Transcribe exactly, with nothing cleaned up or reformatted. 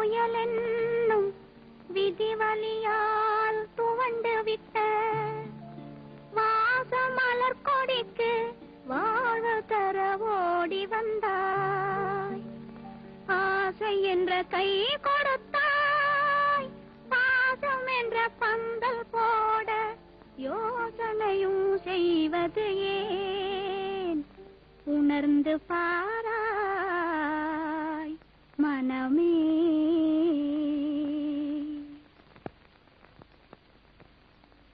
செயல் என்னும் விதிவலியால் துவண்டு விட்ட வாசமலர் கொடிக்கு வாழ்வு தர ஓடி வந்தாய். ஆசை என்ற கை கொடுத்தாய், பாசம் என்ற பந்தல் போட யோசனையும் செய்வது ஏன்? உணர்ந்து பார்.